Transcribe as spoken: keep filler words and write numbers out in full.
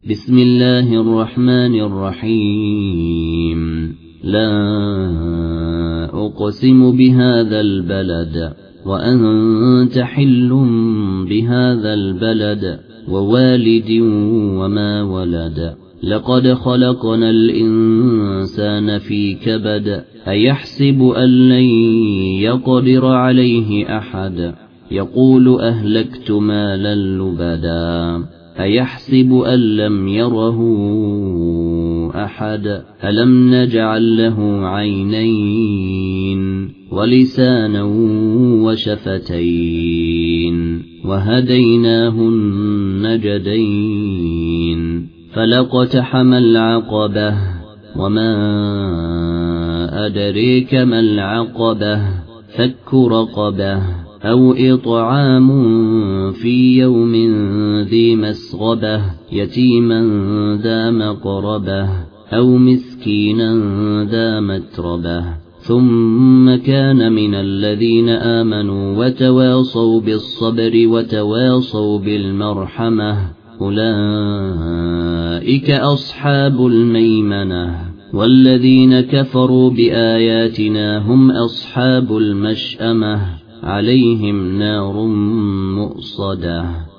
بسم الله الرحمن الرحيم لا أقسم بهذا البلد وأنت حل بهذا البلد ووالد وما ولد لقد خلقنا الإنسان في كبد أيحسب أن لن يقدر عليه أحد يقول أهلكت مالا لبدا أيحسب أن لم يره أحد ألم نجعل له عينين ولسانا وشفتين وهديناه النجدين فلاقتحم العقبة وما أدريك ما العقبة فك رقبة أو إطعام في يوم ذي مسغبة يتيما ذا مقربة أو مسكينا ذا متربة ثم كان من الذين آمنوا وتواصوا بالصبر وتواصوا بالمرحمة أولئك أصحاب الميمنة والذين كفروا بآياتنا هم أصحاب المشأمة عليهم نار مؤصدة